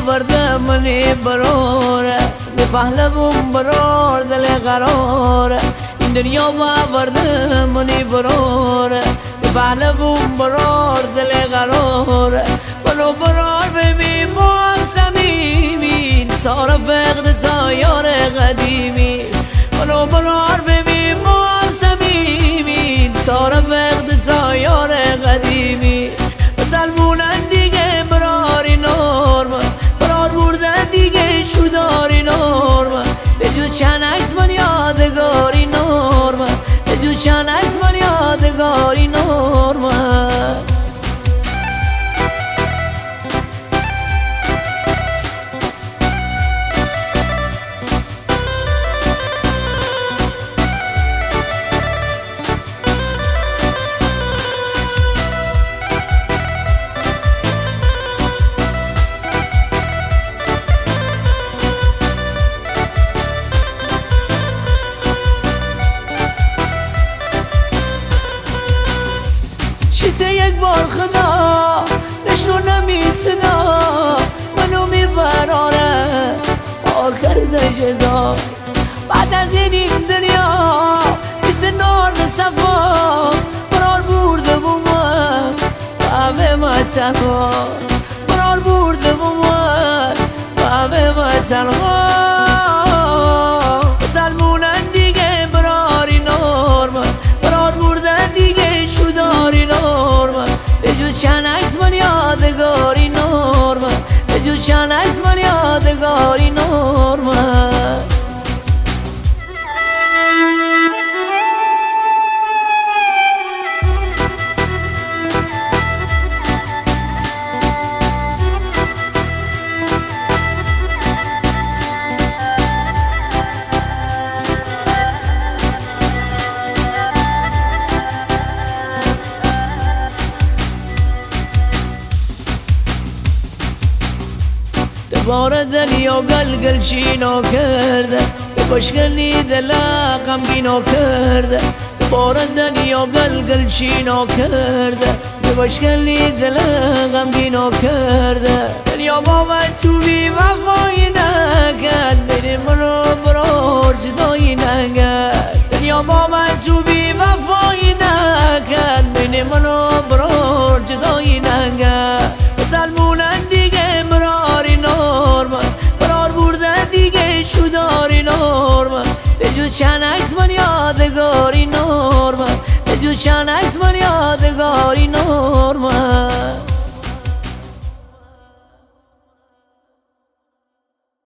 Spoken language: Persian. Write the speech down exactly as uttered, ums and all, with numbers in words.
آورده منی براره به پهلوم برار دل قراره این دنیا آورده منی براره به پهلوم برار دل قراره منو برار ببین با هم صمیمی سارا فقد سایار قدیمی منو برار ببین با هم صمیمی سارا فقد سایار قدیمی سلمونن دیگه براری نورما برار بردن دیگه شداری نورما به جز شنکس من یادگاری نورما به جز شنکس من یادگاری نورما کیسه یک بار خدا نشون نمیسدا منو میبراره آخر جدا بعد از این دنیا مثل نار صفا برار برده بومن همه وطن ها برار برده بومن همه وطن ها سلمونن دیگه براری نورمن برار بردن دیگه شداری نورمن به جز شنکس من یادگاری نورمن به جز شنکس من یادگاری نورمن دوباره دلیا گلگل چینو کرده به باشگلی دلا غمگینو کرده دوباره دلیا گلگل چینو کرده به باشگلی دلا غمگینو کرده دنیا با من تو بی وفایی نکرد بری منو برار جدایی نکرد دنیا با من تو بی وفایی نکرد بری منو برار جدایی نکرد سلمونن دیگه براری نورمن برار بردن دیگه شداری نورمن به جز شنکس من یادگاری نورمن به جز شنکس من یادگاری نورمن